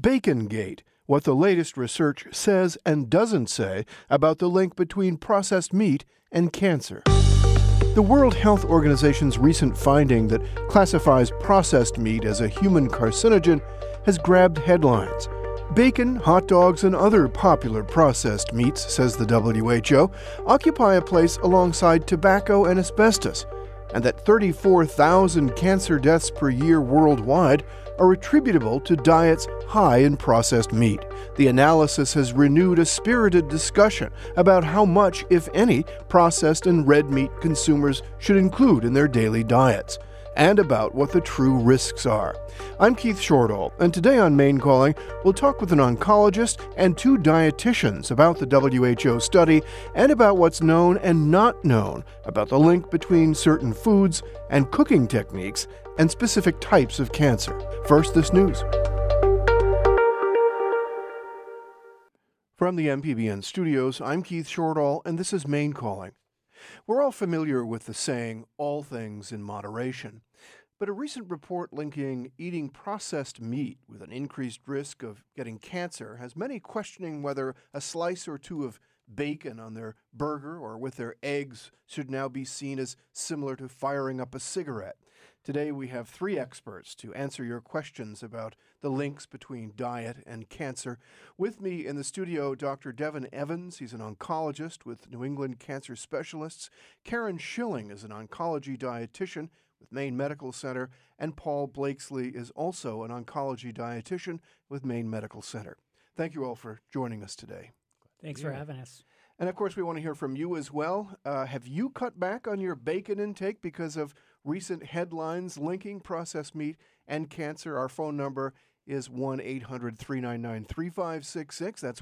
Bacongate, what the latest research says and doesn't say about the link between processed meat and cancer. The World Health Organization's recent finding that classifies processed meat as a human carcinogen has grabbed headlines. Bacon, hot dogs, and other popular processed meats, says the WHO, occupy a place alongside tobacco and asbestos, and that 34,000 cancer deaths per year worldwide are attributable to diets high in processed meat. The analysis has renewed a spirited discussion about how much, if any, processed and red meat consumers should include in their daily diets, and about what the true risks are. I'm Keith Shortall, and today on Main Calling, we'll talk with an oncologist and two dietitians about the WHO study and about what's known and not known about the link between certain foods and cooking techniques and specific types of cancer. First, this news. From the MPBN studios, I'm Keith Shortall, and this is Main Calling. We're all familiar with the saying, all things in moderation. But a recent report linking eating processed meat with an increased risk of getting cancer has many questioning whether a slice or two of bacon on their burger or with their eggs should now be seen as similar to firing up a cigarette. Today we have three experts to answer your questions about the links between diet and cancer. With me in the studio, Dr. Devin Evans. He's an oncologist with New England Cancer Specialists. Karen Schilling is an oncology dietitian with Maine Medical Center. And Paul Blakesley is also an oncology dietitian with Maine Medical Center. Thank you all for joining us today. Thanks for having us. And of course, we want to hear from you as well. Have you cut back on your bacon intake because of recent headlines linking processed meat and cancer? Our phone number is 1-800-399-3566. That's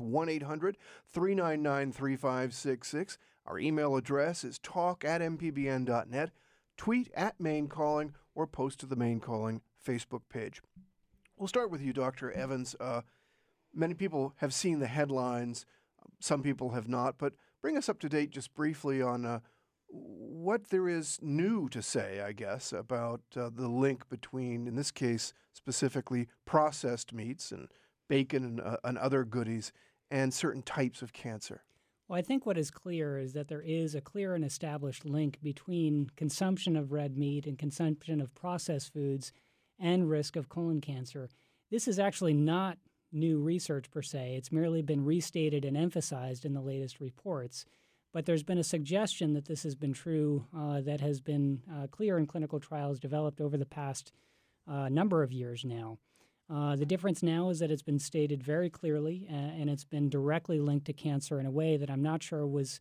1-800-399-3566. Our email address is talk@mpbn.net. Tweet at Main Calling or post to the Main Calling Facebook page. We'll start with you, Dr. Evans. Many people have seen the headlines. Some people have not, but bring us up to date just briefly on what there is new to say, I guess, about the link between, in this case, specifically processed meats and bacon and other goodies and certain types of cancer. Well, I think what is clear is that there is a clear and established link between consumption of red meat and consumption of processed foods and risk of colon cancer. This is actually not new research per se. It's merely been restated and emphasized in the latest reports. But there's been a suggestion that this has been true that has been clear in clinical trials developed over the past number of years now. The difference now is that it's been stated very clearly and it's been directly linked to cancer in a way that I'm not sure was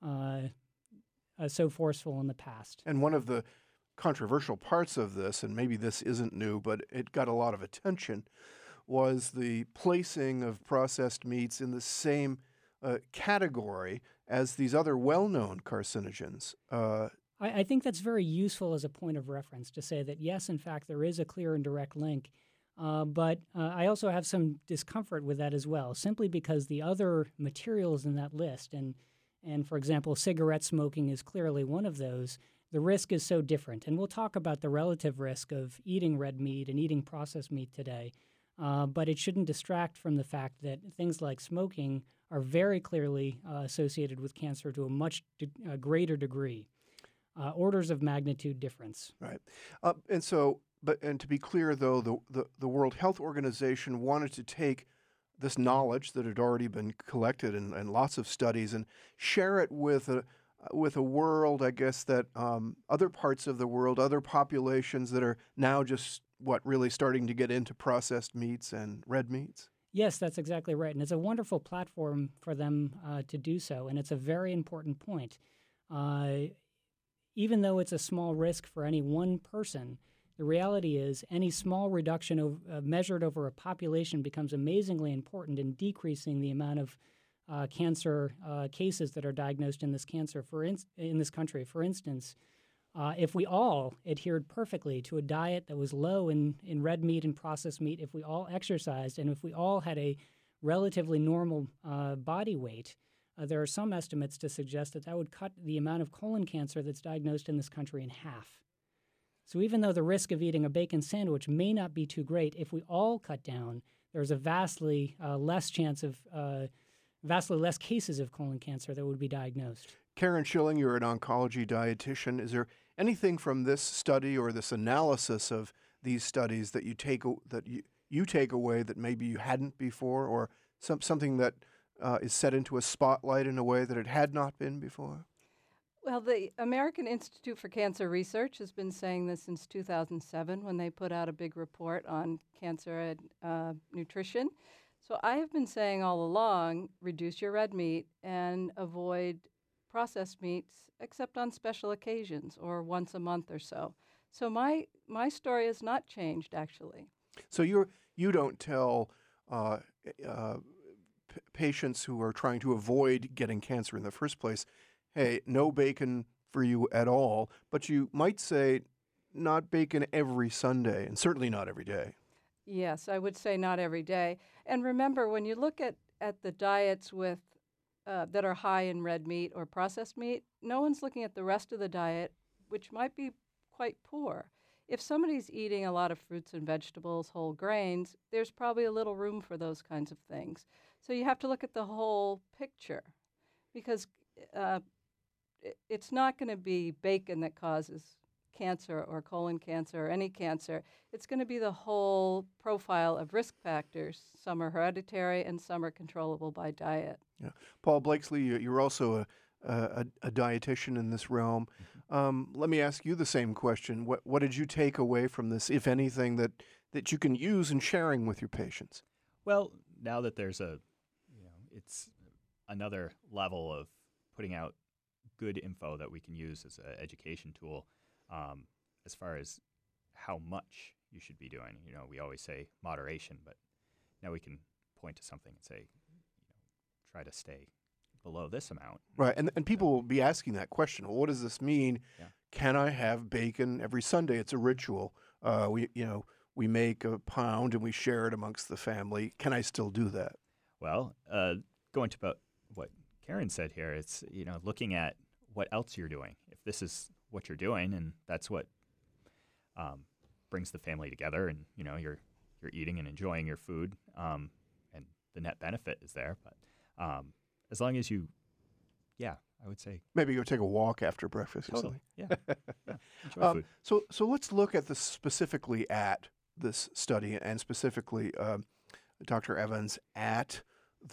so forceful in the past. And one of the controversial parts of this, and maybe this isn't new, but it got a lot of attention, was the placing of processed meats in the same category as these other well-known carcinogens. I think that's very useful as a point of reference to say that, yes, in fact, there is a clear and direct link. But I also have some discomfort with that as well, simply because the other materials in that list, and for example, cigarette smoking is clearly one of those, the risk is so different. And we'll talk about the relative risk of eating red meat and eating processed meat today. But it shouldn't distract from the fact that things like smoking are very clearly associated with cancer to a much greater degree, orders of magnitude difference. Right. And to be clear, though, the World Health Organization wanted to take this knowledge that had already been collected in lots of studies and share it with a world, I guess, that other parts of the world, other populations that are now just really starting to get into processed meats and red meats? Yes, that's exactly right. And it's a wonderful platform for them to do so. And it's a very important point. Even though it's a small risk for any one person, the reality is any small reduction measured over a population becomes amazingly important in decreasing the amount of cancer cases that are diagnosed in this in this country. For instance, if we all adhered perfectly to a diet that was low in red meat and processed meat, if we all exercised, and if we all had a relatively normal body weight, there are some estimates to suggest that would cut the amount of colon cancer that's diagnosed in this country in half. So even though the risk of eating a bacon sandwich may not be too great, if we all cut down, there's a vastly less chance of vastly less cases of colon cancer that would be diagnosed. Karen Schilling, you're an oncology dietitian. Is there anything from this study or this analysis of these studies that you take away that maybe you hadn't before, or something that is set into a spotlight in a way that it had not been before? Well, the American Institute for Cancer Research has been saying this since 2007 when they put out a big report on cancer and nutrition. So I have been saying all along, reduce your red meat and avoid processed meats except on special occasions or once a month or so. So my story has not changed, actually. So you don't tell patients who are trying to avoid getting cancer in the first place, hey, no bacon for you at all, but you might say not bacon every Sunday and certainly not every day. Yes, I would say not every day. And remember, when you look at the diets with that are high in red meat or processed meat, no one's looking at the rest of the diet, which might be quite poor. If somebody's eating a lot of fruits and vegetables, whole grains, there's probably a little room for those kinds of things. So you have to look at the whole picture, because it's not going to be bacon that causes cancer or colon cancer or any cancer. It's going to be the whole profile of risk factors. Some are hereditary and some are controllable by diet. Yeah. Paul Blakesley, you're also a dietitian in this realm. Let me ask you the same question. What did you take away from this, if anything, that you can use in sharing with your patients? Well, now that there's it's another level of putting out good info that we can use as an education tool, as far as how much you should be doing. We always say moderation, but now we can point to something and say, try to stay below this amount. Right, and people will be asking that question. Well, what does this mean? Yeah. Can I have bacon every Sunday? It's a ritual. We make a pound and we share it amongst the family. Can I still do that? Well, going to about what Karen said here, it's looking at what else you're doing. If this is what you're doing, and that's what brings the family together, and you're eating and enjoying your food, and the net benefit is there. But as long as I would say maybe go take a walk after breakfast or something. Yeah. Enjoy food. So let's look at this specifically at this study, and specifically, Dr. Evans, at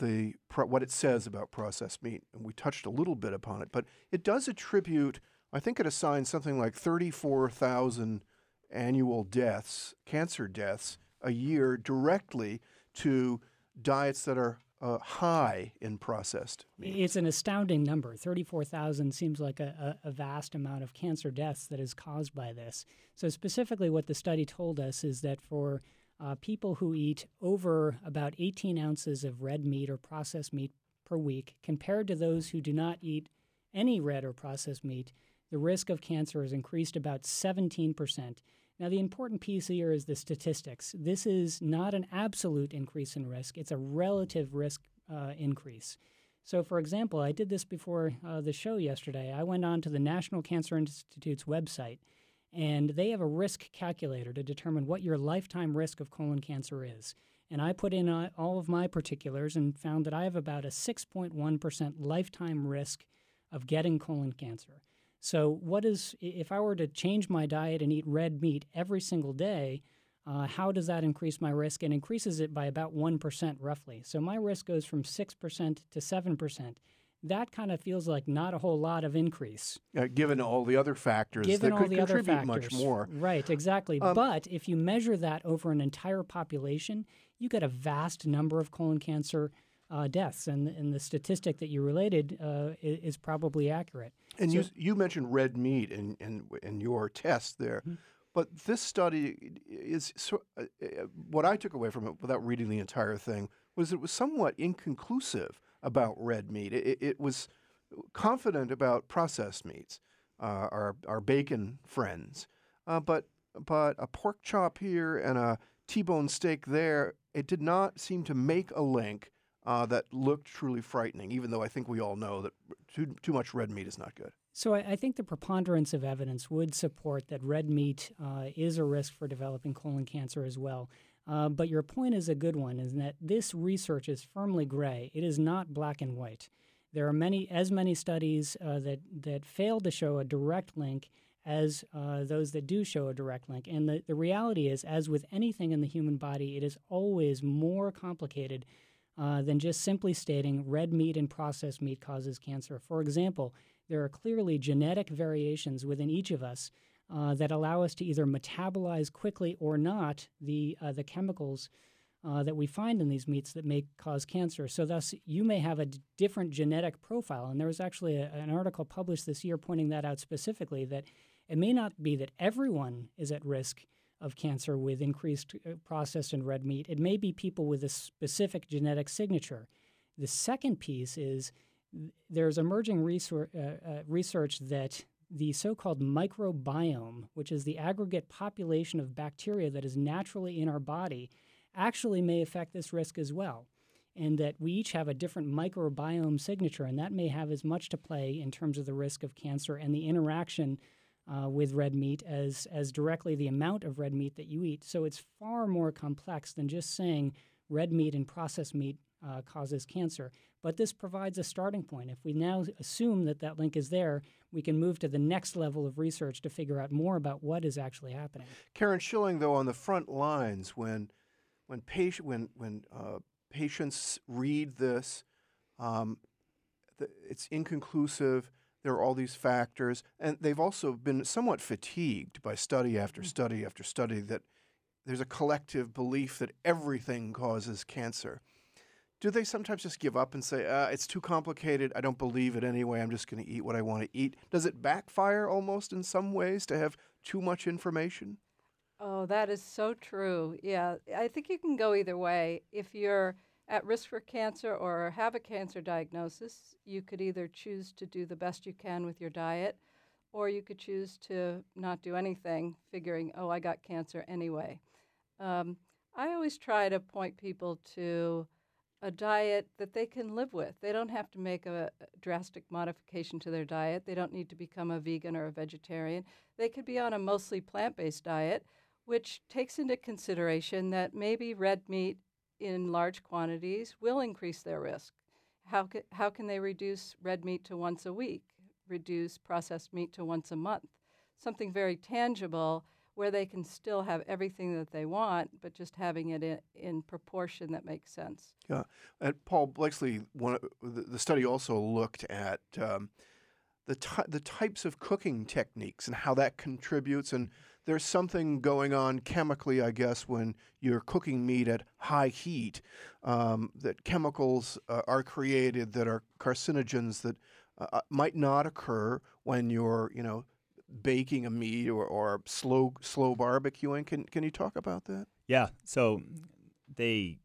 what it says about processed meat. And we touched a little bit upon it, but it does attribute, I think it assigns something like 34,000 annual deaths, cancer deaths, a year directly to diets that are high in processed meat. It's an astounding number. 34,000 seems like a vast amount of cancer deaths that is caused by this. So specifically what the study told us is that for people who eat over about 18 ounces of red meat or processed meat per week, compared to those who do not eat any red or processed meat, the risk of cancer is increased about 17%. Now, the important piece here is the statistics. This is not an absolute increase in risk. It's a relative risk increase. So, for example, I did this before the show yesterday. I went on to the National Cancer Institute's website, and they have a risk calculator to determine what your lifetime risk of colon cancer is. And I put in all of my particulars and found that I have about a 6.1% lifetime risk of getting colon cancer. So if I were to change my diet and eat red meat every single day, how does that increase my risk? It increases it by about 1% roughly. So my risk goes from 6% to 7%. That kind of feels like not a whole lot of increase. Given all the other factors that could contribute much more. Right, exactly. But if you measure that over an entire population, you get a vast number of colon cancer deaths, and the statistic that you related is probably accurate. And you mentioned red meat in your test there, but this study is what I took away from it, without reading the entire thing, was it was somewhat inconclusive about red meat. It was confident about processed meats, our bacon friends, but a pork chop here and a T-bone steak there, it did not seem to make a link that looked truly frightening, even though I think we all know that too much red meat is not good. So I think the preponderance of evidence would support that red meat is a risk for developing colon cancer as well. But your point is a good one, is that this research is firmly gray. It is not black and white. There are many studies that fail to show a direct link as those that do show a direct link. And the reality is, as with anything in the human body, it is always more complicated than just simply stating red meat and processed meat causes cancer. For example, there are clearly genetic variations within each of us that allow us to either metabolize quickly or not the chemicals that we find in these meats that may cause cancer. So thus, you may have a different genetic profile. And there was actually an article published this year pointing that out specifically, that it may not be that everyone is at risk of cancer with increased processed and red meat. It may be people with a specific genetic signature. The second piece is there's emerging research that the so-called microbiome, which is the aggregate population of bacteria that is naturally in our body, actually may affect this risk as well, and that we each have a different microbiome signature, and that may have as much to play in terms of the risk of cancer and the interaction with red meat as directly the amount of red meat that you eat. So it's far more complex than just saying red meat and processed meat causes cancer. But this provides a starting point. If we now assume that that link is there, we can move to the next level of research to figure out more about what is actually happening. Karen Schilling, though, on the front lines, when patients read this, it's inconclusive. There are all these factors, and they've also been somewhat fatigued by study after study after study that there's a collective belief that everything causes cancer. Do they sometimes just give up and say, it's too complicated, I don't believe it anyway, I'm just going to eat what I want to eat? Does it backfire almost in some ways to have too much information? Oh, that is so true. Yeah, I think you can go either way. If you're at risk for cancer or have a cancer diagnosis, you could either choose to do the best you can with your diet, or you could choose to not do anything, figuring, oh, I got cancer anyway. I always try to point people to a diet that they can live with. They don't have to make a drastic modification to their diet. They don't need to become a vegan or a vegetarian. They could be on a mostly plant-based diet, which takes into consideration that maybe red meat in large quantities will increase their risk. How can they reduce red meat to once a week, reduce processed meat to once a month? Something very tangible where they can still have everything that they want, but just having it in proportion that makes sense. Yeah. And Paul Blakeslee, the study also looked at the types of cooking techniques and how that contributes. And there's something going on chemically, I guess, when you're cooking meat at high heat, that chemicals are created that are carcinogens that might not occur when you're, baking a meat or slow barbecuing. Can you talk about that? Yeah. So they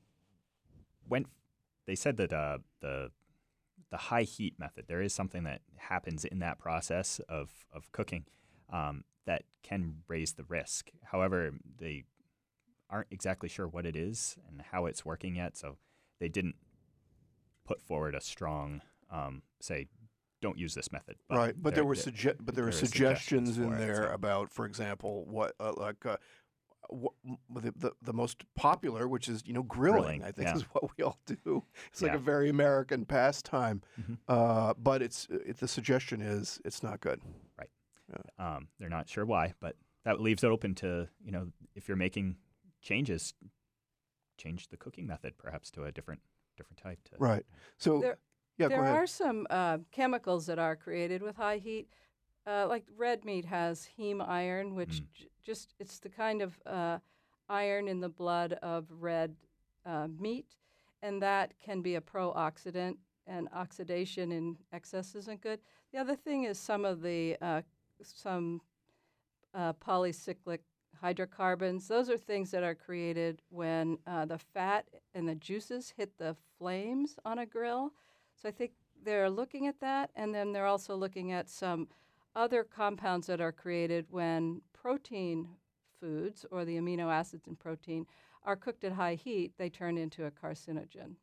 said that the high heat method, there is something that happens in that process of cooking that can raise the risk. However, they aren't exactly sure what it is and how it's working yet, so they didn't put forward a strong say, don't use this method. But there were suggestions in there about, for example, what the most popular, which is grilling. I think is what we all do. It's like a very American pastime, but the suggestion is it's not good. Right. Yeah. They're not sure why, but that leaves it open to if you're making changes, change the cooking method perhaps to a different type. Right. So. There are some chemicals that are created with high heat. Like red meat has heme iron, which it's the kind of iron in the blood of red meat, and that can be a pro-oxidant, and oxidation in excess isn't good. The other thing is some of the polycyclic hydrocarbons. Those are things that are created when the fat and the juices hit the flames on a grill. So I think they're looking at that, and then they're also looking at some other compounds that are created when protein foods or the amino acids in protein are cooked at high heat. They turn into a carcinogen.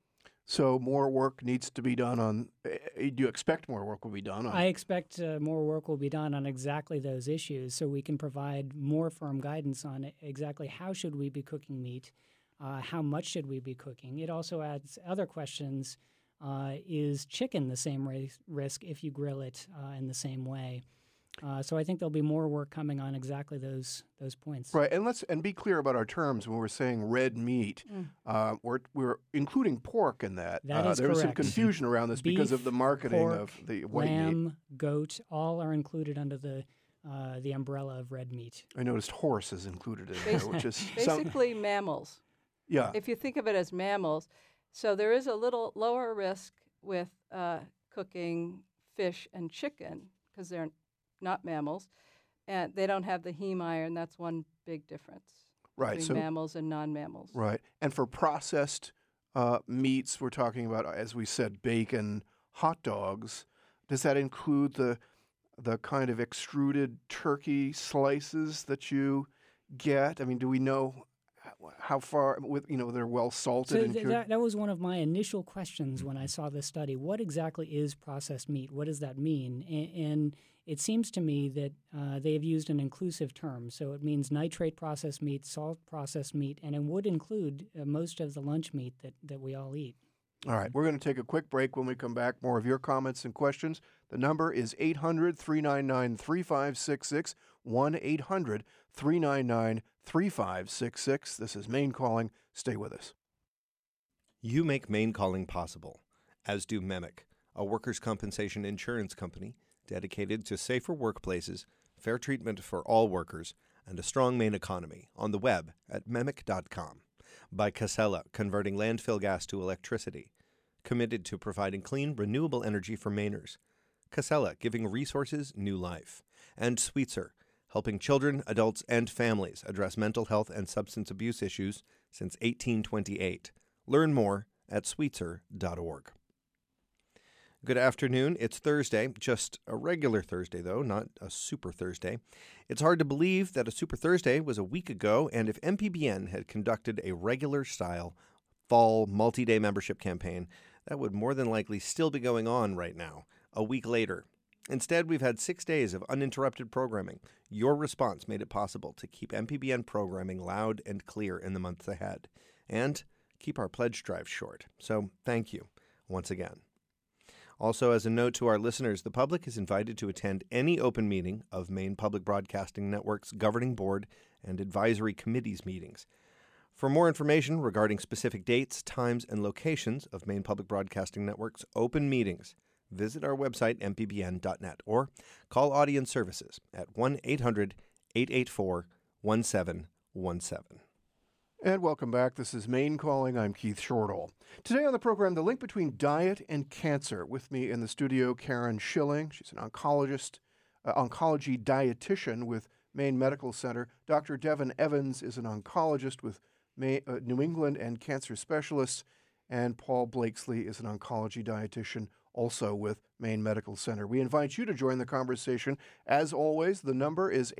So more work needs to be done on. Do you expect more work will be done on? I expect more work will be done on exactly those issues, so we can provide more firm guidance on exactly how should we be cooking meat, how much should we be cooking. It also adds other questions. Is chicken the same risk if you grill it in the same way? So I think there'll be more work coming on exactly those points. Right, and be clear about our terms when we're saying red meat. We're including pork in that. That is there was some correct. confusion around this because of Beef, the marketing pork, of the white lamb, meat. goat, all are included under the umbrella of red meat. I noticed horse is included in there, which is Basically mammals. Yeah. If you think of it as mammals, so there is a little lower risk with cooking fish and chicken because they're not mammals, and they don't have the heme iron. That's one big difference Right. between mammals and non-mammals. Right. And for processed meats, we're talking about, as we said, bacon, hot dogs. Does that include the kind of extruded turkey slices that you get? I mean, do we know how far they're well salted So and cured? that was one of my initial questions when I saw this study. What exactly is processed meat? What does that mean? And it seems to me that they have used an inclusive term. So it means nitrate processed meat, salt processed meat, and it would include most of the lunch meat that we all eat. All right, we're going to take a quick break. When we come back, more of your comments and questions. The number is 800-399-3566, 1-800-399-3566. This is Maine Calling. Stay with us. You make Maine Calling possible, as do MEMIC, a workers' compensation insurance company dedicated to safer workplaces, fair treatment for all workers, and a strong Maine economy on the web at MEMIC.com. By Casella, converting landfill gas to electricity. Committed to providing clean, renewable energy for Mainers. Casella, giving resources new life. And Sweetser, helping children, adults, and families address mental health and substance abuse issues since 1828. Learn more at sweetser.org. Good afternoon. It's Thursday, just a regular Thursday, though, not a Super Thursday. It's hard to believe that a Super Thursday was a week ago, and if MPBN had conducted a regular-style fall multi-day membership campaign, that would more than likely still be going on right now, a week later. Instead, we've had 6 days of uninterrupted programming. Your response made it possible to keep MPBN programming loud and clear in the months ahead, and keep our pledge drive short. So thank you once again. Also, as a note to our listeners, the public is invited to attend any open meeting of Maine Public Broadcasting Network's governing board and advisory committees meetings. For more information regarding specific dates, times, and locations of Maine Public Broadcasting Network's open meetings, visit our website, mpbn.net, or call Audience Services at 1-800-884-1717. And welcome back. This is Maine Calling. I'm Keith Shortall. Today on the program, the link between diet and cancer. With me in the studio, Karen Schilling. She's an oncologist, oncology dietitian with Maine Medical Center. Dr. Devin Evans is an oncologist with New England and cancer specialists. And Paul Blakesley is an oncology dietitian also with Maine Medical Center. We invite you to join the conversation. As always, the number is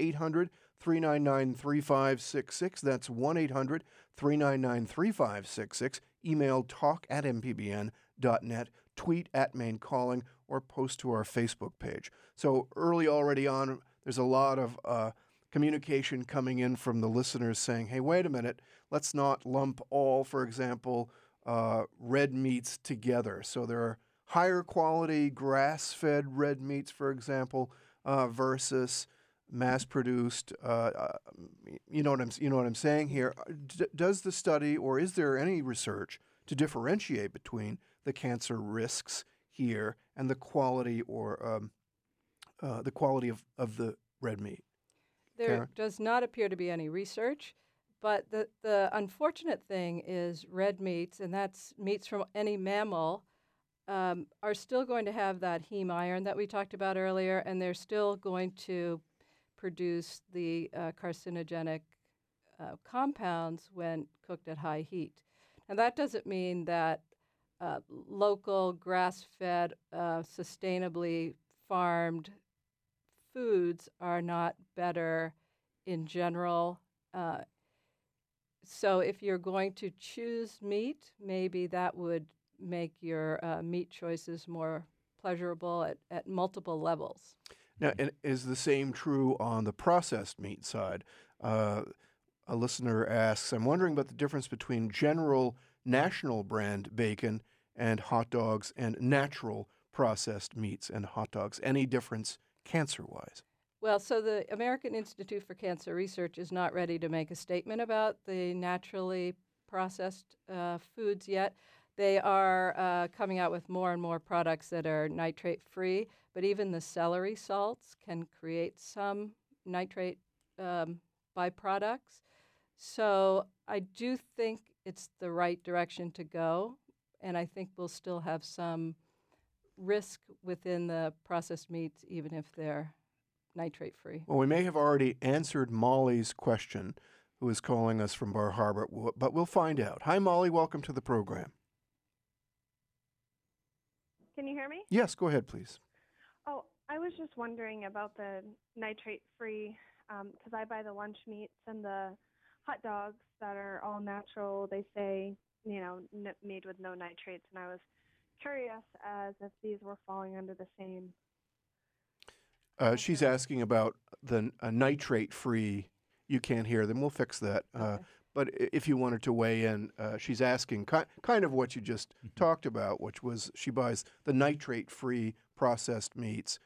800-399-3566. That's 1-800-399-3566. Email talk@mpbn.net, tweet @Maine Calling, or post to our Facebook page. So early already on, there's a lot of communication coming in from the listeners saying, hey, wait a minute, let's not lump all, for example, red meats together. So there are higher quality grass-fed red meats, for example, versus mass-produced. You know what I'm saying here. Does the study, or is there any research to differentiate between the cancer risks here and the quality or the quality of the red meat? There Karen? does not appear to be any research, but the unfortunate thing is red meats, and that's meats from any mammal, are still going to have that heme iron that we talked about earlier, and they're still going to produce the carcinogenic compounds when cooked at high heat. And that doesn't mean that local, grass-fed, sustainably farmed foods are not better in general. So if you're going to choose meat, maybe that would make your meat choices more pleasurable at multiple levels. Now, and is the same true on the processed meat side? A listener asks, I'm wondering about the difference between general national brand bacon and hot dogs and natural processed meats and hot dogs. Any difference cancer-wise? Well, so the American Institute for Cancer Research is not ready to make a statement about the naturally processed foods yet. They are coming out with more and more products that are nitrate-free, but even the celery salts can create some nitrate byproducts. So I do think it's the right direction to go, and I think we'll still have some risk within the processed meats, even if they're nitrate-free. Well, we may have already answered Molly's question, who is calling us from Bar Harbor, but we'll find out. Hi, Molly. Welcome to the program. Can you hear me? Yes, go ahead, please. Oh, I was just wondering about the nitrate-free, because I buy the lunch meats and the hot dogs that are all natural. They say, made with no nitrates, and I was curious as if these were falling under the same. She's asking about the nitrate-free. You can't hear them. We'll fix that. Okay. But if you wanted to weigh in, she's asking kind of what you just talked about, which was she buys the nitrate-free processed meats.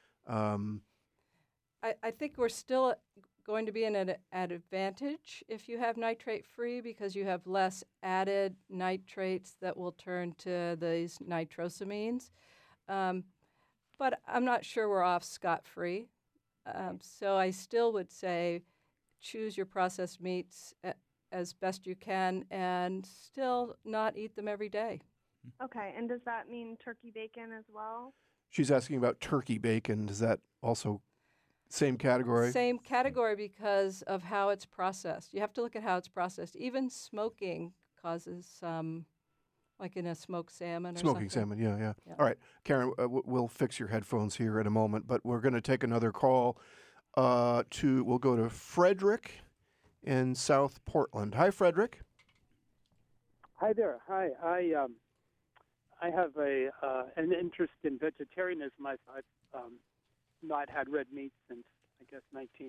I think we're still going to be in an advantage if you have nitrate-free because you have less added nitrates that will turn to these nitrosamines. But I'm not sure we're off scot-free. So I still would say choose your processed meats as best you can and still not eat them every day. Okay, and does that mean turkey bacon as well? She's asking about turkey bacon. Does that also same category? Same category because of how it's processed. You have to look at how it's processed. Even smoking causes some, like in a smoked salmon or Smoking something. salmon, yeah. All right, Karen, we'll fix your headphones here in a moment, but we're going to take another call. We'll go to Frederick in South Portland. Hi, Frederick. Hi there. Hi. I have an interest in vegetarianism. I've not had red meat since, I guess,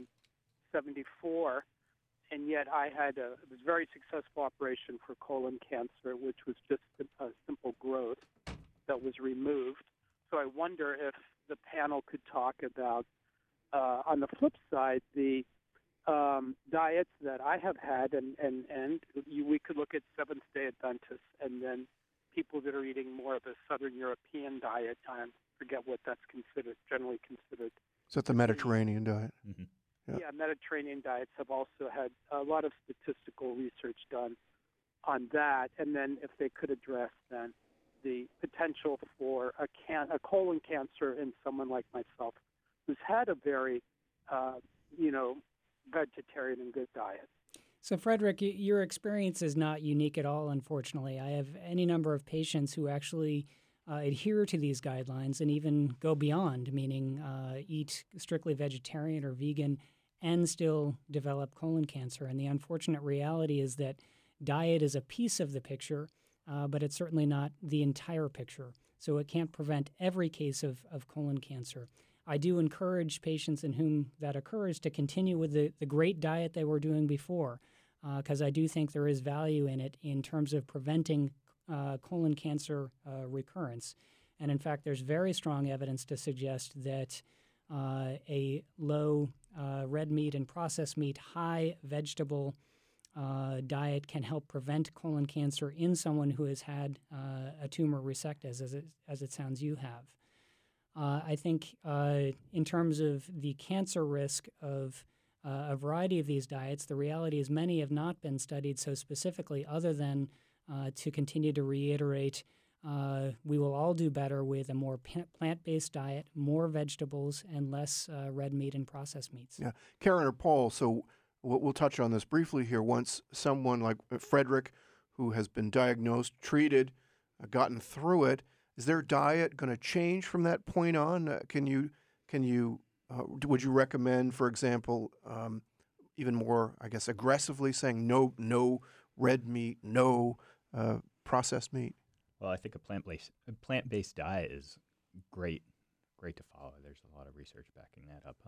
1974, and yet I had it was a very successful operation for colon cancer, which was just a simple growth that was removed. So I wonder if the panel could talk about, on the flip side, the diets that I have had, and we could look at Seventh-day Adventists, and then people that are eating more of a Southern European diet. I forget what that's generally considered. Is that the Mediterranean diet? Mm-hmm. Yeah, Mediterranean diets have also had a lot of statistical research done on that, and then if they could address then the potential for a colon cancer in someone like myself who's had a very, vegetarian and good diet. So, Frederick, your experience is not unique at all, unfortunately. I have any number of patients who actually adhere to these guidelines and even go beyond, meaning eat strictly vegetarian or vegan and still develop colon cancer. And the unfortunate reality is that diet is a piece of the picture, but it's certainly not the entire picture. So it can't prevent every case of colon cancer. I do encourage patients in whom that occurs to continue with the great diet they were doing before, because I do think there is value in it in terms of preventing colon cancer recurrence. And in fact, there's very strong evidence to suggest that a low red meat and processed meat, high vegetable diet can help prevent colon cancer in someone who has had a tumor resected, as it sounds you have. I think in terms of the cancer risk of a variety of these diets, the reality is many have not been studied so specifically other than to continue to reiterate we will all do better with a more plant-based diet, more vegetables, and less red meat and processed meats. Yeah. Karen or Paul, so we'll touch on this briefly here. Once someone like Frederick, who has been diagnosed, treated, gotten through it, is their diet going to change from that point on? Would you recommend, for example, even more, I guess, aggressively saying no red meat, no processed meat? Well, I think a plant-based diet is great to follow. There's a lot of research backing that up.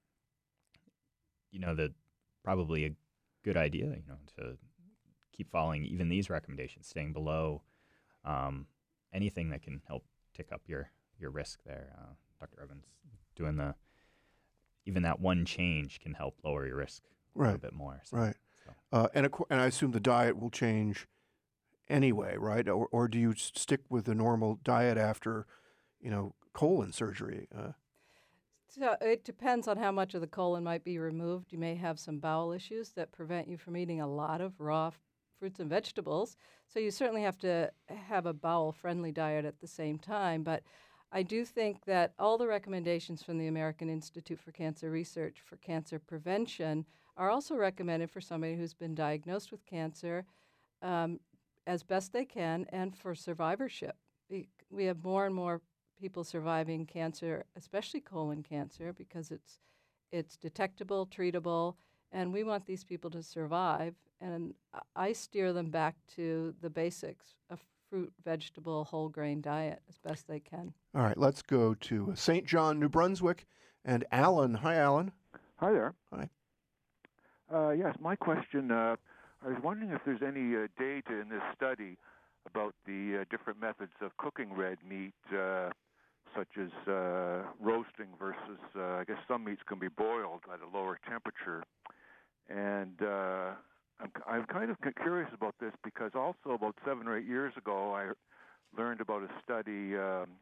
Probably a good idea, to keep following even these recommendations, staying below anything that can help tick up your risk there. Dr. Evans doing even that one change can help lower your risk a little bit more. Right. So. And I assume the diet will change anyway, right? Or do you stick with the normal diet after, colon surgery? So it depends on how much of the colon might be removed. You may have some bowel issues that prevent you from eating a lot of raw fruits and vegetables. So you certainly have to have a bowel-friendly diet at the same time. But I do think that all the recommendations from the American Institute for Cancer Research for cancer prevention are also recommended for somebody who's been diagnosed with cancer as best they can, and for survivorship. We have more and more people surviving cancer, especially colon cancer, because it's detectable, treatable, and we want these people to survive. And I steer them back to the basics: a fruit, vegetable, whole grain diet as best they can. All right, let's go to St. John, New Brunswick, and Alan. Hi, Alan. Hi there. Hi. Yes, my question, I was wondering if there's any data in this study about the different methods of cooking red meat, such as roasting versus, I guess some meats can be boiled at a lower temperature. And I'm kind of curious about this because also about 7 or 8 years ago, I learned about a study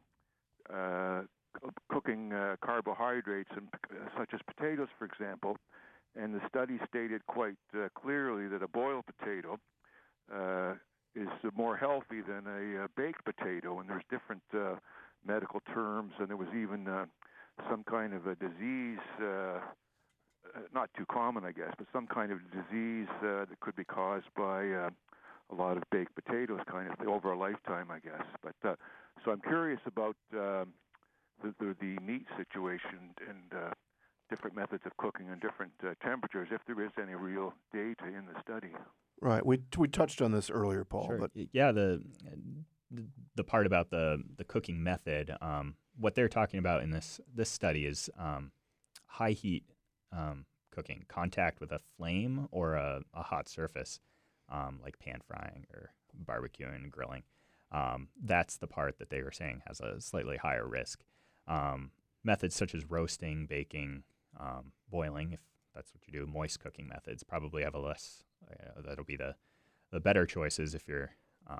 cooking carbohydrates, such as potatoes, for example. And the study stated quite clearly that a boiled potato is more healthy than a baked potato. And there's different medical terms, and there was even some kind of a disease, not too common, I guess, but some kind of disease that could be caused by a lot of baked potatoes, kind of over a lifetime, I guess. But so I'm curious about the meat situation and different methods of cooking and different temperatures, if there is any real data in the study. Right. We touched on this earlier, Paul. Sure. But yeah, the part about the cooking method, what they're talking about in this study is high heat cooking, contact with a flame or a hot surface, like pan frying or barbecuing and grilling. That's the part that they were saying has a slightly higher risk. Methods such as roasting, baking, boiling, if that's what you do, moist cooking methods probably have a less. That'll be the better choices if you're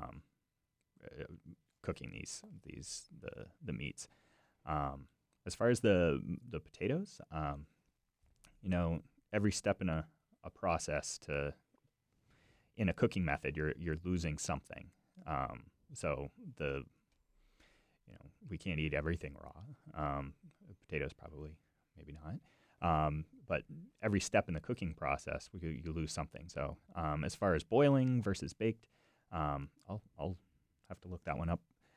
cooking the meats. As far as the potatoes, every step in a process in a cooking method, you're losing something. So we can't eat everything raw. Potatoes probably, maybe not. But every step in the cooking process, you lose something. So as far as boiling versus baked, I'll have to look that one up.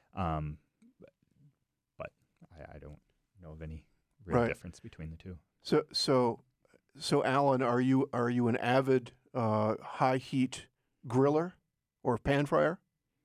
But I don't know of any real difference between the two. So Alan, are you an avid high heat griller or pan fryer?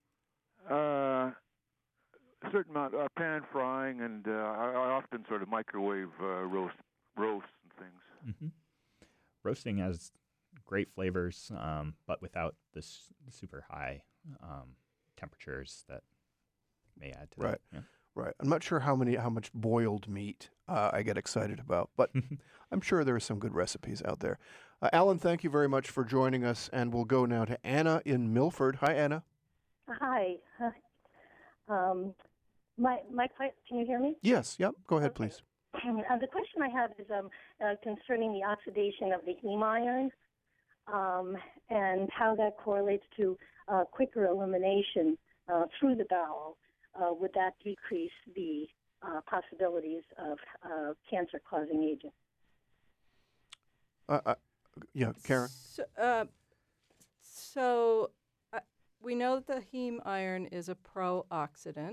A certain amount of pan frying, and I often sort of microwave roast and things. Mm-hmm. Roasting has great flavors, but without the super high temperatures that may add to that. Yeah. Right. I'm not sure how much boiled meat I get excited about, but I'm sure there are some good recipes out there. Alan, thank you very much for joining us, and we'll go now to Anna in Milford. Hi, Anna. Hi. Can you hear me? Yes. Yep. Go ahead, please. The question I have is concerning the oxidation of the heme iron and how that correlates to quicker elimination through the bowel. Would that decrease the possibilities of cancer-causing agents? Yeah, Karen. So we know that the heme iron is a pro-oxidant.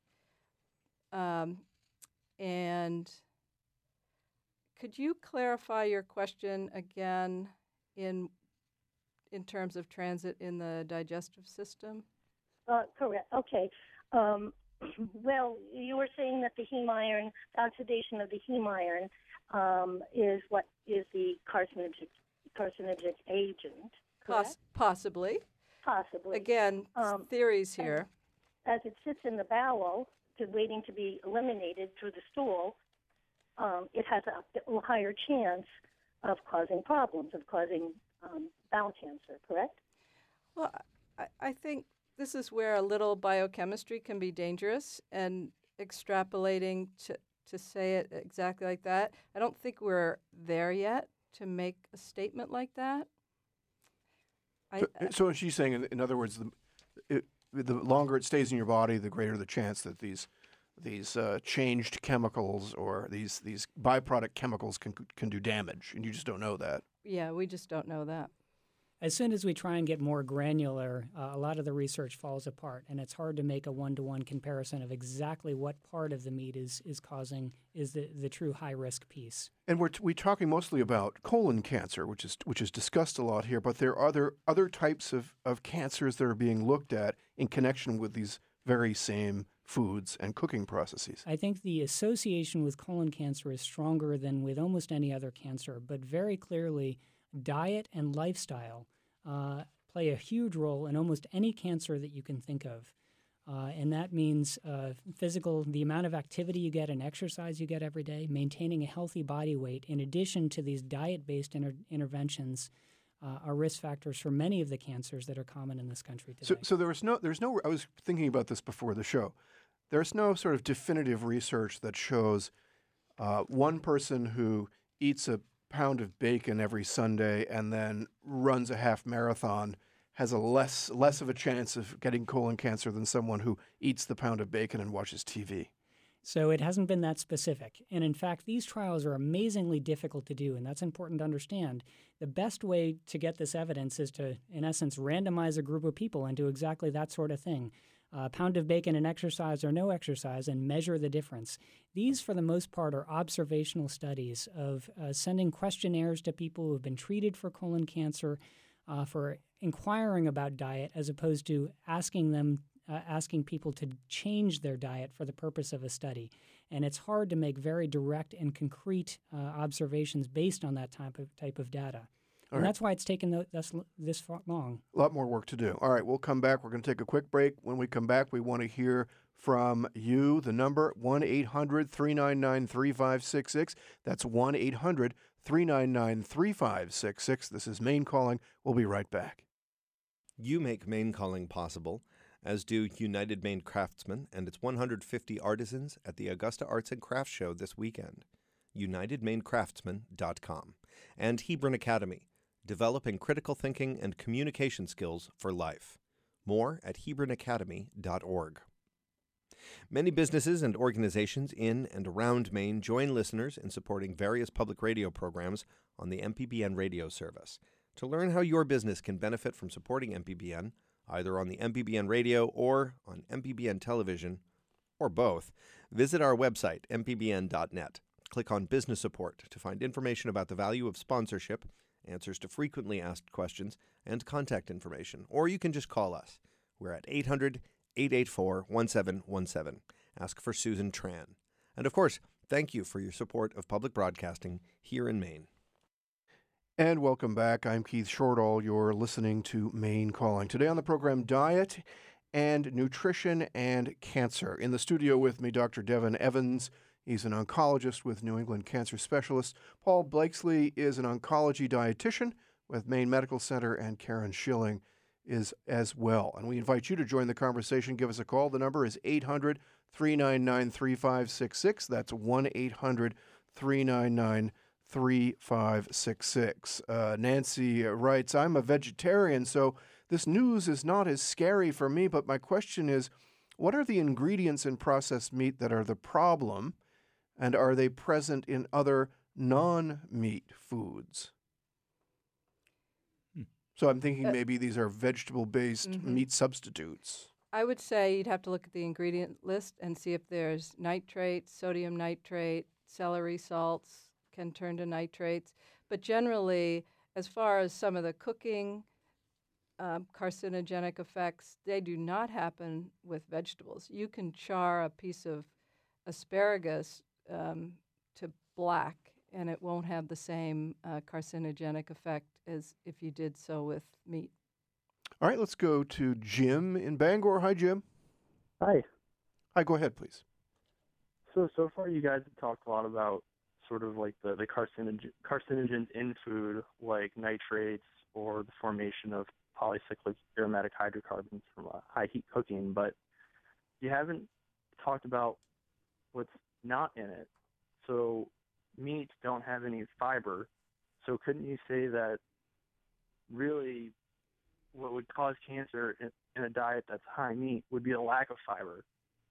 And could you clarify your question again in terms of transit in the digestive system? Correct. Okay. Well, you were saying that the heme iron, the oxidation of the heme iron, is what is the carcinogenic agent. Correct? Possibly. Possibly. Again, theories here. As it sits in the bowel, waiting to be eliminated through the stool, it has a higher chance of causing problems, of causing bowel cancer. Correct? Well, I think this is where a little biochemistry can be dangerous, and extrapolating to say it exactly like that, I don't think we're there yet to make a statement like that. So she's saying, in other words, the longer it stays in your body, the greater the chance that these changed chemicals or these byproduct chemicals can do damage, and you just don't know that. Yeah, we just don't know that. As soon as we try and get more granular, a lot of the research falls apart, and it's hard to make a one-to-one comparison of exactly what part of the meat is the true high-risk piece. And we're talking mostly about colon cancer, which is discussed a lot here, but there are other types of cancers that are being looked at in connection with these very same foods and cooking processes. I think the association with colon cancer is stronger than with almost any other cancer, but very clearly diet and lifestyle play a huge role in almost any cancer that you can think of. And that means the amount of activity you get and exercise you get every day, maintaining a healthy body weight, in addition to these diet-based interventions, are risk factors for many of the cancers that are common in this country today. So there's no, I was thinking about this before the show. There's no sort of definitive research that shows one person who eats a pound of bacon every Sunday and then runs a half marathon has a less of a chance of getting colon cancer than someone who eats the pound of bacon and watches TV. So it hasn't been that specific. And in fact, these trials are amazingly difficult to do, and that's important to understand. The best way to get this evidence is to, in essence, randomize a group of people into exactly that sort of thing. A pound of bacon and exercise or no exercise, and measure the difference. These, for the most part, are observational studies of sending questionnaires to people who have been treated for colon cancer, for inquiring about diet, as opposed to asking people to change their diet for the purpose of a study. And it's hard to make very direct and concrete observations based on that type of data. And that's why it's taken this long. A lot more work to do. All right, we'll come back. We're going to take a quick break. When we come back, we want to hear from you. The number, 1-800-399-3566. That's 1-800-399-3566. This is Maine Calling. We'll be right back. You make Maine Calling possible, as do United Maine Craftsmen and its 150 artisans at the Augusta Arts and Crafts Show this weekend. UnitedMaineCraftsmen.com. And Hebron Academy, developing critical thinking and communication skills for life. More at HebronAcademy.org. Many businesses and organizations in and around Maine join listeners in supporting various public radio programs on the MPBN radio service. To learn how your business can benefit from supporting MPBN, either on the MPBN radio or on MPBN television, or both, visit our website, mpbn.net. Click on Business Support to find information about the value of sponsorship, answers to frequently asked questions, and contact information. Or you can just call us. We're at 800-884-1717. Ask for Susan Tran. And of course, thank you for your support of public broadcasting here in Maine. And welcome back. I'm Keith Shortall. You're listening to Maine Calling. Today on the program, diet and nutrition and cancer. In the studio with me, Dr. Devin Evans. He's an oncologist with New England Cancer Specialists. Paul Blakesley is an oncology dietitian with Maine Medical Center, and Karen Schilling is as well. And we invite you to join the conversation. Give us a call. The number is 800-399-3566. That's 1-800-399-3566. Nancy writes, I'm a vegetarian, so this news is not as scary for me, but my question is, what are the ingredients in processed meat that are the problem? And are they present in other non-meat foods? So I'm thinking maybe these are vegetable-based meat substitutes. I would say you'd have to look at the ingredient list and see if there's nitrates, sodium nitrate, celery salts can turn to nitrates. But generally, as far as some of the cooking carcinogenic effects, they do not happen with vegetables. You can char a piece of asparagus to black, and it won't have the same carcinogenic effect as if you did so with meat. All right, let's go to Jim in Bangor. Hi, Jim. Hi. Hi, go ahead, please. So far you guys have talked a lot about sort of like the carcinogens in food, like nitrates or the formation of polycyclic aromatic hydrocarbons from high heat cooking, but you haven't talked about what's not in it. So meats don't have any fiber, so couldn't you say that really what would cause cancer in a diet that's high meat would be a lack of fiber?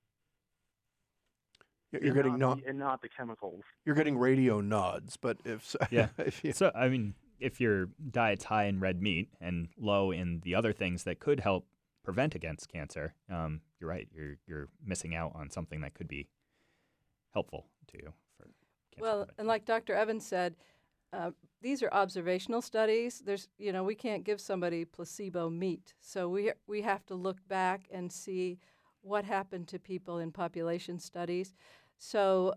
You're getting not the chemicals. You're getting radio nods, but if yeah, so I mean, if your diet's high in red meat and low in the other things that could help prevent against cancer, you're right. You're missing out on something that could be helpful to you for cancer. Well, and like Dr. Evans said, these are observational studies. We can't give somebody placebo meat, so we have to look back and see what happened to people in population studies. So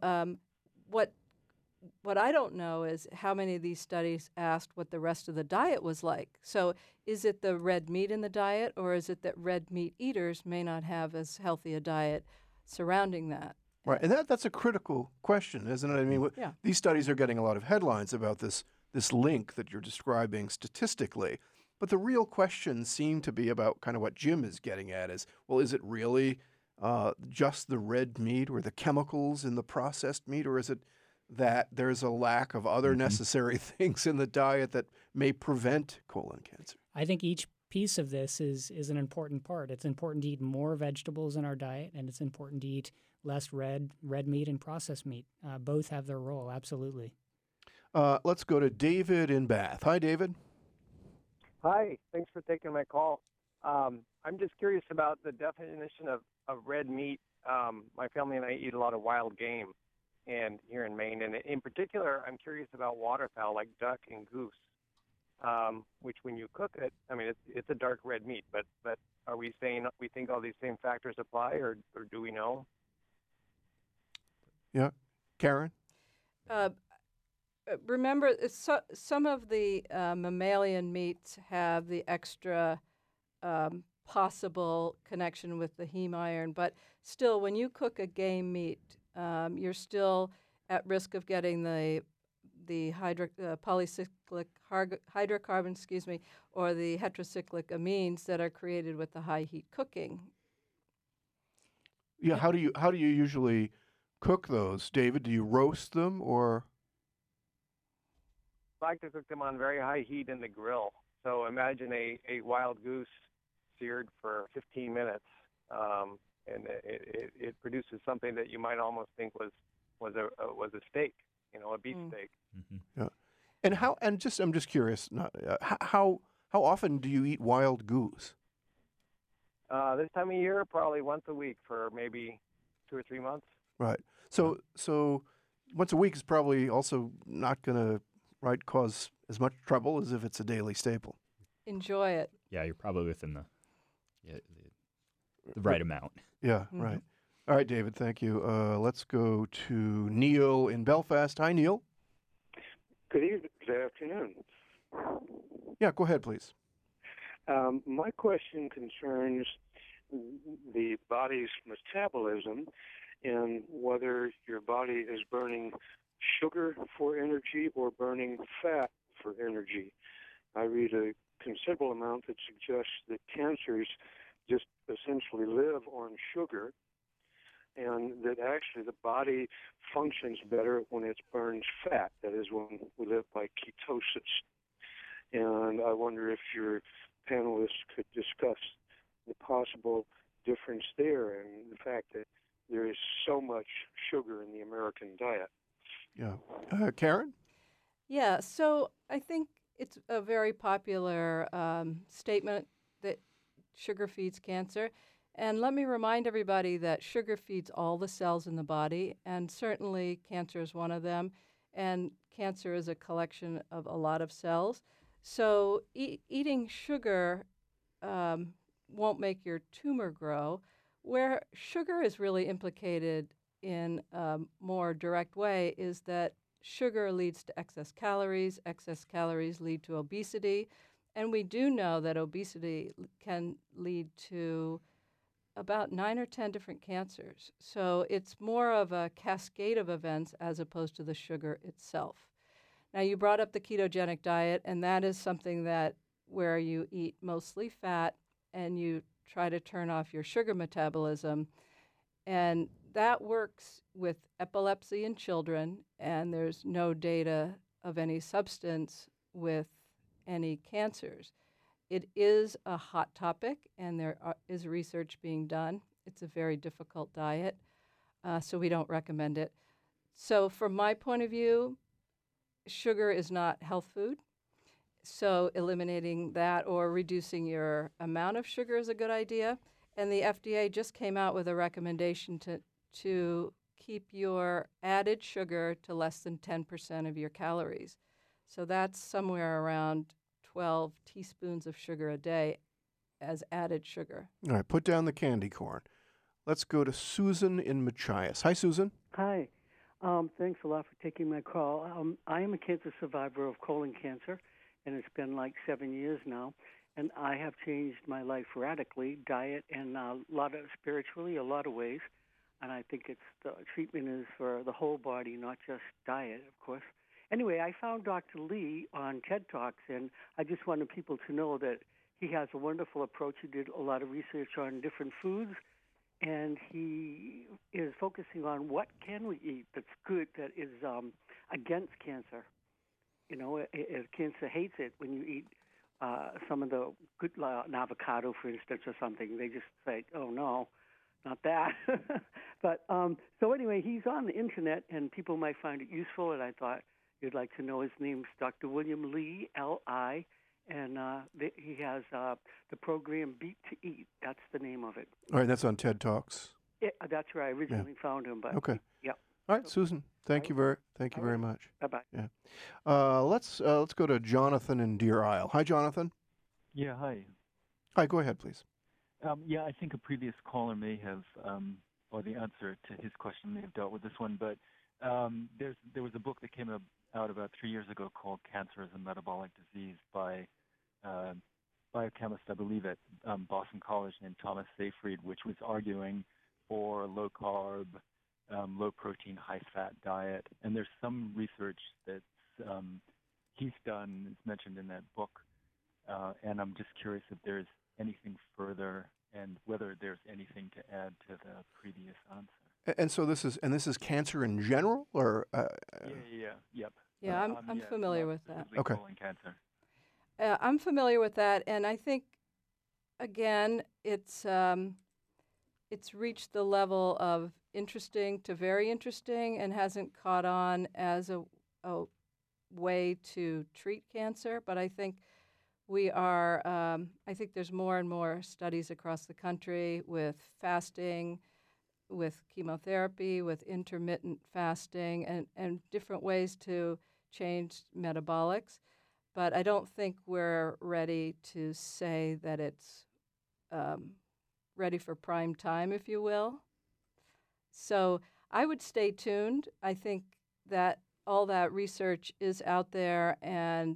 what I don't know is how many of these studies asked what the rest of the diet was like. So is it the red meat in the diet, or is it that red meat eaters may not have as healthy a diet surrounding that? Right, and that's a critical question, isn't it? I mean, these studies are getting a lot of headlines about this link that you're describing statistically, but the real questions seem to be about kind of what Jim is getting at is, well, is it really just the red meat or the chemicals in the processed meat, or is it that there's a lack of other necessary things in the diet that may prevent colon cancer? I think each piece of this is an important part. It's important to eat more vegetables in our diet, and it's important to eat less red meat and processed meat. Both have their role, absolutely. Let's go to David in Bath. Hi, David. Hi, thanks for taking my call. I'm just curious about the definition of red meat. My family and I eat a lot of wild game and here in Maine, and in particular, I'm curious about waterfowl like duck and goose, which when you cook it, I mean, it's a dark red meat, but are we saying we think all these same factors apply, or do we know? Yeah. Karen? Remember, some of the mammalian meats have the extra possible connection with the heme iron, but still, when you cook a game meat, you're still at risk of getting the polycyclic hydrocarbons, or the heterocyclic amines that are created with the high heat cooking. Yeah. How do you usually cook those, David? Do you roast them or? I like to cook them on very high heat in the grill. So imagine a wild goose seared for 15 minutes, and it produces something that you might almost think was a steak, a beef steak. Mm-hmm. Yeah. And I'm just curious. How often do you eat wild goose? This time of year, probably once a week for maybe 2 or 3 months. Right. So once a week is probably also not going to cause as much trouble as if it's a daily staple. Enjoy it. Yeah, you're probably within the right amount. Yeah, right. All right, David, thank you. Let's go to Neil in Belfast. Hi, Neil. Good evening. Good afternoon. Yeah, go ahead, please. My question concerns the body's metabolism and whether your body is burning sugar for energy or burning fat for energy. I read a considerable amount that suggests that cancers just essentially live on sugar, and that actually the body functions better when it burns fat, that is, when we live by ketosis. And I wonder if your panelists could discuss the possible difference there and the fact that there is so much sugar in the American diet. Yeah. Karen? Yeah, so I think it's a very popular statement that sugar feeds cancer. And let me remind everybody that sugar feeds all the cells in the body, and certainly cancer is one of them. And cancer is a collection of a lot of cells. So eating sugar won't make your tumor grow. Where sugar is really implicated in a more direct way is that sugar leads to excess calories lead to obesity, and we do know that obesity can lead to about 9 or 10 different cancers. So it's more of a cascade of events as opposed to the sugar itself. Now, you brought up the ketogenic diet, and that is something that where you eat mostly fat and you try to turn off your sugar metabolism. And that works with epilepsy in children, and there's no data of any substance with any cancers. It is a hot topic, and there is research being done. It's a very difficult diet, so we don't recommend it. So from my point of view, sugar is not health food. So eliminating that or reducing your amount of sugar is a good idea. And the FDA just came out with a recommendation to keep your added sugar to less than 10% of your calories. So that's somewhere around 12 teaspoons of sugar a day as added sugar. All right, put down the candy corn. Let's go to Susan in Machias. Hi, Susan. Hi. Thanks a lot for taking my call. I am a cancer survivor of colon cancer, and it's been like 7 years now. And I have changed my life radically, diet and spiritually, a lot of ways. And I think the treatment is for the whole body, not just diet, of course. Anyway, I found Dr. Lee on TED Talks, and I just wanted people to know that he has a wonderful approach. He did a lot of research on different foods, and he is focusing on what can we eat that's good, that is against cancer. You know, cancer hates it when you eat some of the good, an avocado, for instance, or something. They just say, oh, no, not that. But so anyway, he's on the Internet, and people might find it useful, and I thought you'd like to know his name's Dr. William Li, L-I, and he has the program Beat to Eat. That's the name of it. All right, that's on TED Talks. Yeah, that's where I originally found him. But okay. Yep. All right, Susan. Thank you very much. Bye-bye. Yeah. Let's go to Jonathan in Deer Isle. Hi, Jonathan. Yeah, hi. Hi, go ahead, please. Yeah, I think a previous caller may have, or the answer to his question may have dealt with this one, but there was a book that came out about 3 years ago called Cancer as a Metabolic Disease by biochemist, I believe, at Boston College named Thomas Seyfried, which was arguing for low-carb, low-protein, high-fat diet. And there's some research that he's done, is mentioned in that book, and I'm just curious if there's anything further and whether there's anything to add to the previous answer. And so this is cancer in general, or yep. Yeah, I'm familiar with that. Okay. Colon cancer. I'm familiar with that, and I think again it's reached the level of interesting to very interesting, and hasn't caught on as a way to treat cancer. But I think we are. I think there's more and more studies across the country with fasting, with chemotherapy, with intermittent fasting, and different ways to change metabolics. But I don't think we're ready to say that it's ready for prime time, if you will. So I would stay tuned. I think that all that research is out there and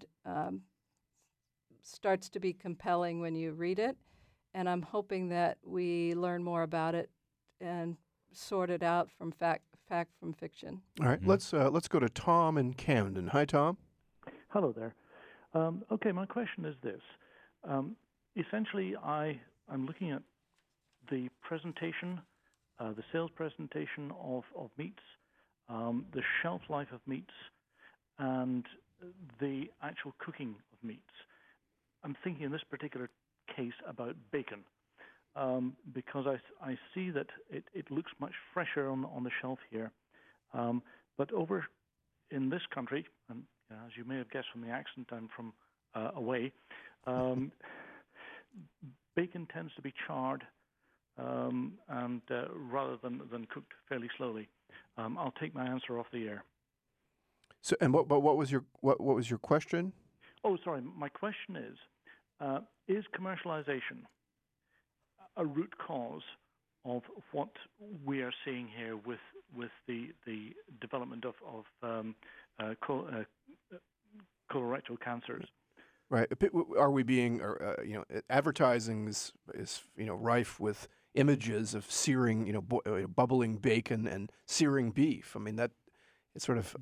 starts to be compelling when you read it. And I'm hoping that we learn more about it and sort it out from fact from fiction. All right, let's go to Tom in Camden. Hi, Tom. Hello there. Okay, my question is this. Essentially, I'm looking at the presentation, the sales presentation of meats, the shelf life of meats, and the actual cooking of meats. I'm thinking in this particular case about bacon, because I see that it looks much fresher on the shelf here. But over in this country, and as you may have guessed from the accent, I'm from away, bacon tends to be charred and rather than cooked fairly slowly. I'll take my answer off the air. So, and what was your question? Oh, sorry. My question is, is commercialization a root cause of what we are seeing here with the development of colorectal cancers? Right. Are we being, advertising is rife with images of searing, bubbling bacon and searing beef. I mean, that it's sort of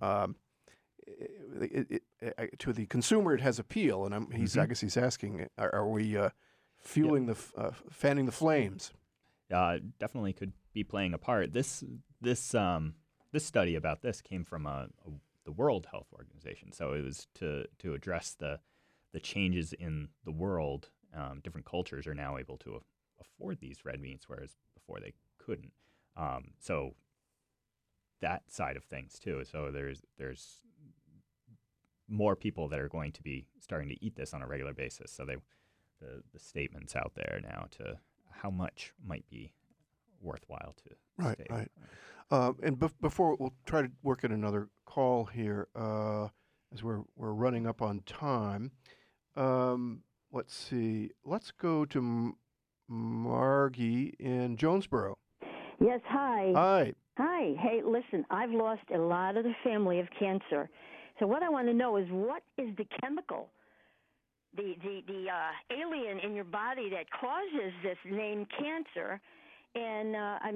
to the consumer it has appeal, and I guess he's asking, are we fueling fanning the flames? Definitely could be playing a part. This study about this came from the World Health Organization, so it was to address the changes in the world. Different cultures are now able to afford these red meats, whereas before they couldn't. So that side of things too. So there's more people that are going to be starting to eat this on a regular basis. So the statements out there now to how much might be worthwhile to state. Right. And before we'll try to work at another call here as we're running up on time. Let's see. Let's go to Margie in Jonesboro. Yes, hi. Hi. Hi. Hey, listen, I've lost a lot of the family of cancer. So what I want to know is, what is the chemical, the alien in your body that causes this named cancer? And,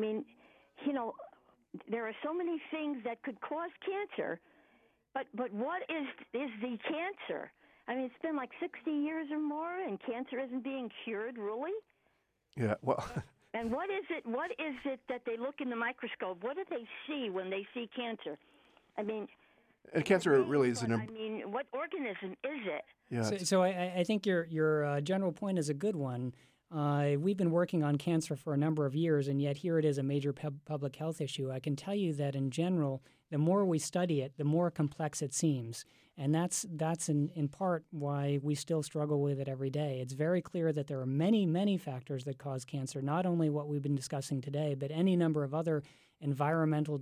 there are so many things that could cause cancer, but what is the cancer? I mean, it's been like 60 years or more, and cancer isn't being cured, really? Yeah, well... And what is it that they look in the microscope? What do they see when they see cancer? I mean... And cancer really is what organism is it? Yeah. So I think your general point is a good one. We've been working on cancer for a number of years, and yet here it is a major public health issue. I can tell you that in general, the more we study it, the more complex it seems. And that's in part why we still struggle with it every day. It's very clear that there are many, many factors that cause cancer, not only what we've been discussing today, but any number of other environmental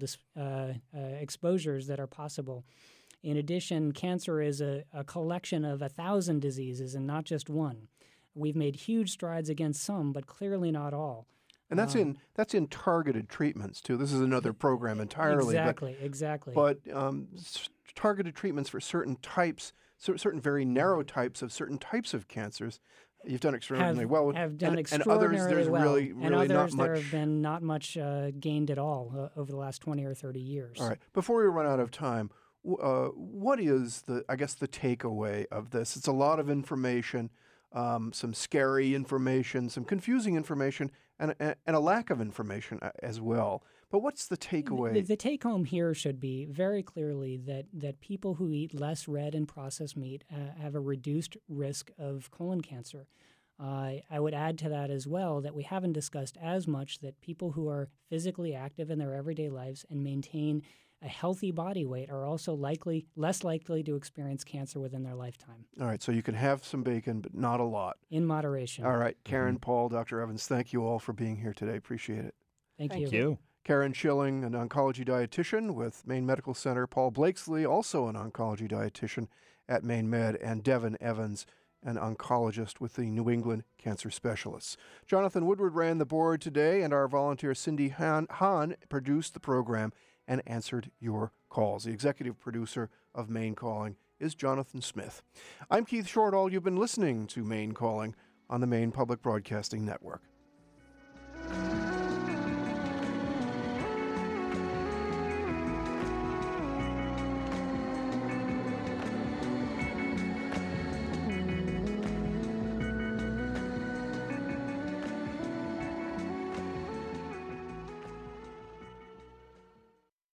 exposures that are possible. In addition, cancer is a collection of 1,000 diseases and not just one. We've made huge strides against some, but clearly not all. And that's in targeted treatments too. This is another program entirely. Exactly. But targeted treatments for certain types, certain very narrow types of certain types of cancers. You've done extraordinarily well. Have done and extraordinarily others, there's well. really and others, not much. there have been not much gained at all over the last 20 or 30 years. All right. Before we run out of time, what is the takeaway of this? It's a lot of information, some scary information, some confusing information, and a lack of information as well. But what's the takeaway? The take-home here should be very clearly that people who eat less red and processed meat have a reduced risk of colon cancer. I would add to that as well that we haven't discussed as much that people who are physically active in their everyday lives and maintain a healthy body weight are also less likely to experience cancer within their lifetime. All right, so you can have some bacon, but not a lot. In moderation. All right, Karen, Paul, Dr. Evans, thank you all for being here today. Appreciate it. Thank you. Thank you. Karen Schilling, an oncology dietitian with Maine Medical Center. Paul Blakesley, also an oncology dietitian at Maine Med. And Devin Evans, an oncologist with the New England Cancer Specialists. Jonathan Woodward ran the board today, and our volunteer Cindy Hahn produced the program and answered your calls. The executive producer of Maine Calling is Jonathan Smith. I'm Keith Shortall. You've been listening to Maine Calling on the Maine Public Broadcasting Network.